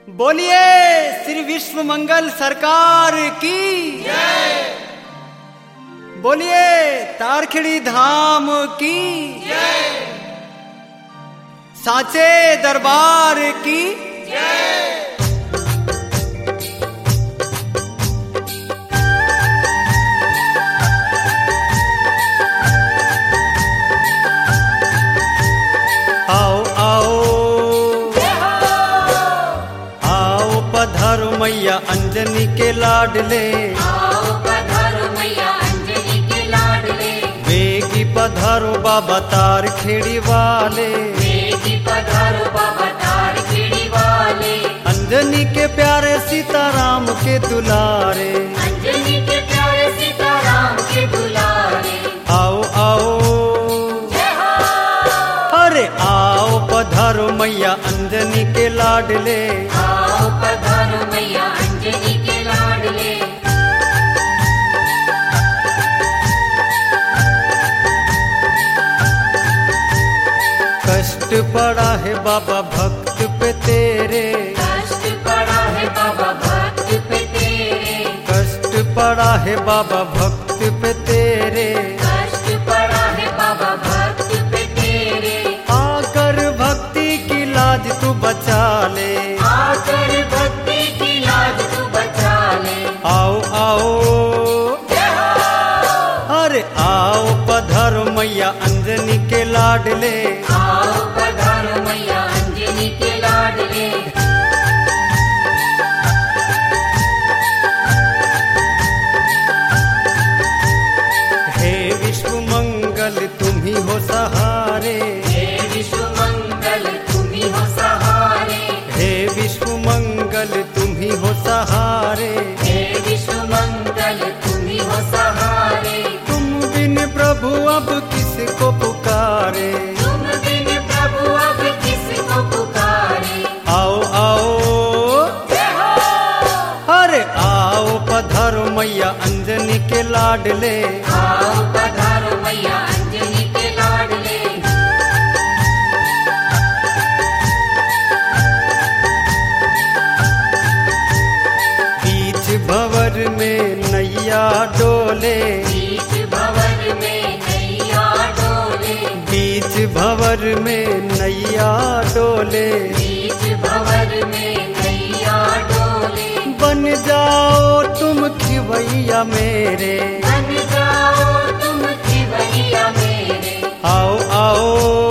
बोलिए श्री विश्व मंगल सरकार की जय। बोलिए तारखेड़ी धाम की जय। साचे दरबार की जय। आओ आओ आओ पधारो मैया अंजनी के लाडले, आओ पधारो मैया अंजनी के लाडले, वेगी पधारो बाबा तारखेड़ी वाले, वेगी पधारो बाबा तारखेड़ी वाले, अंजनी के प्यारे सीताराम के दुलारे, अंजनी के प्यारे सीताराम के दुलारे। आओ आओ अरे आओ पधारो मैया अंजनी के लाडले, आओ पधारो मैया अंजनी के लाडले, कष्ट पड़ा है बाबा भक्त पे तेरे, कष्ट पड़ा है बाबा भक्त पे तेरे, कष्ट पड़ा है बाबा भक्त पे तेरे, कष्ट पड़ा है बाबा भक्त पे तेरे, आकर भक्ति की लाज तू बचा ले, आकर भक्ति की लाज तू बचा ले। आओ आओ अरे आओ पधारो मैया अंजनी के लाडले, आओ पधारो मैया अंजनी के लाडले, हे विश्व मंगल तुम ही हो सहारे, हे विश्व मंगल तुम ही हो सहारे, हे विश्व मंगल तुम ही हो सहारे, हे विश्व मंगल तुम ही हो सहारे, तुम बिन प्रभु अब किसको पुकारे, तुम बिन प्रभु अब किसको पुकारे। आओ आओ अरे आओ पधारो मैया अंजनी के लाडले, आओ पधारो मैया अंजनी के लाडले, बीच भंवर में नैया डोले, बीच भंवर में नैया डोले, बीच भंवर में नैया डोले, बीच भंवर में नैया डोले, बन जाओ तुम खिवैया मेरे, बन जाओ तुम खिवैया मेरे। आओ आओ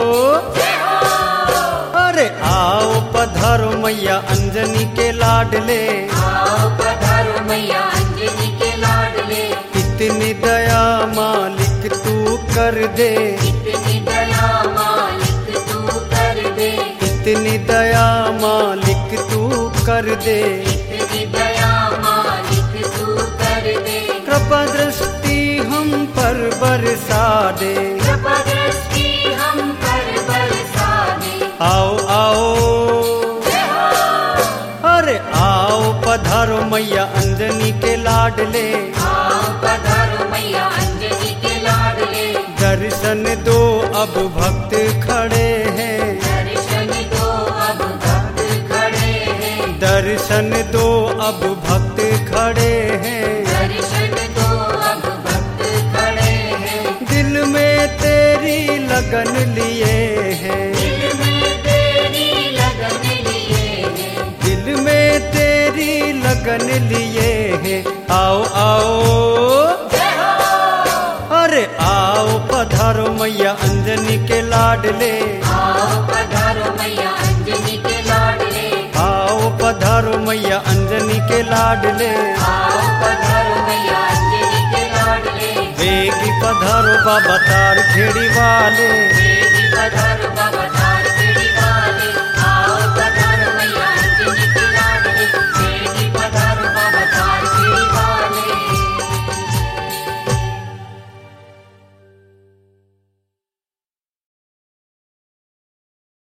अरे आओ पधारो मैया अंजनी के लाडले, आओ पधारो मैया अंजनी के लाडले, इतनी दया मालिक तू कर दे, इतनी दया मालिक तू कर दे, इतनी दया मालिक तू कर दे, इतनी दया मालिक तू कर दे, कृपा दृष्टि हम पर बरसा दे, कृपा दृष्टि हम पर बरसा दे। आओ आओ अरे आओ पधारो मैया अंजनी के लाडले, आओ पधारो मैया अंजनी के लाडले, दर्शन दो अब भक्त खड़े हैं, दर्शन दो अब भक्त खड़े हैं, दर्शन दो अब भक्त खड़े हैं, दर्शन दो अब भक्त खड़े हैं, दिल में तेरी लगन लिए हैं, दिल में तेरी लगन लिए हैं, दिल में तेरी लगन लिए हैं। आओ आओ अरे आओ पधारो मैया अंजनी के लाडले, आओ पधारो मैया अंजनी के लाडले, आओ पधारो मैया अंजनी के लाडले, आओ पधारो मैया अंजनी के लाडले, वेगी पधारो बाबा तारखेड़ी वाले, वेगी पधारो